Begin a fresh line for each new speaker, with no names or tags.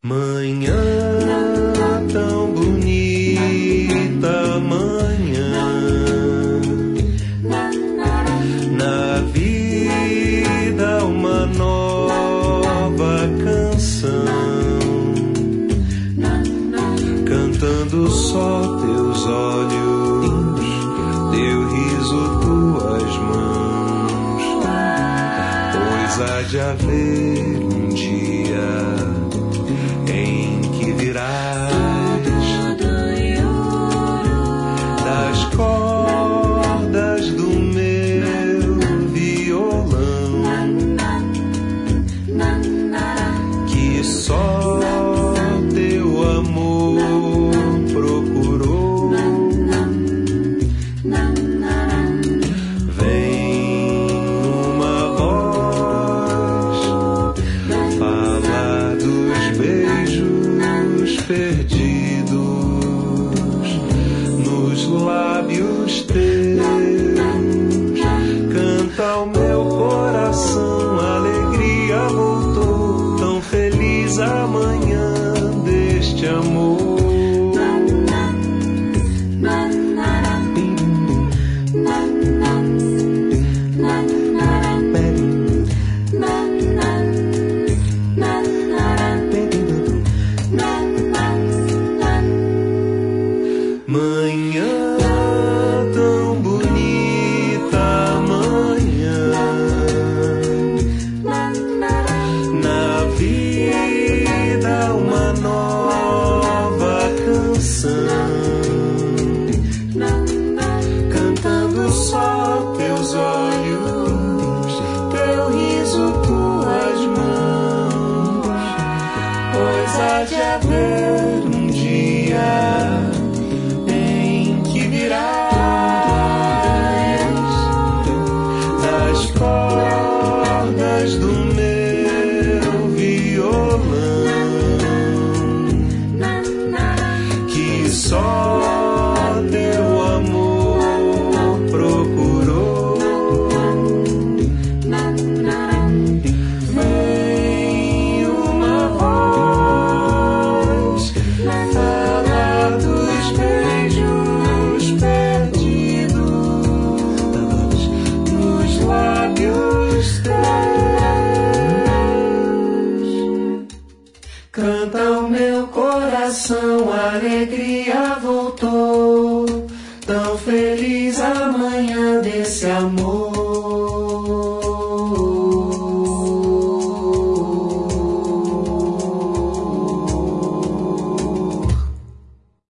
Manhã tão bonita, manhã, na vida uma nova canção, cantando só teus olhos, teu riso, tuas mãos, pois há de haver um dia em que virás das cordas do meu violão, que só teu amor procurou. Vem uma voz falar dos beijos perdidos nos lábios teus. Canta o meu coração, a alegria voltou, tão feliz amanhã deste amor. Manhã tão bonita, manhã, na vida uma nova canção, cantando só teus olhos, teu riso, tuas mãos, pois há de haver um dia das cordas do meu violão, que só teu amor procurou. Vem uma voz falar dos beijos perdidos nos lábios teus. Canta o meu coração, a alegria voltou, tão feliz amanhã desse amor.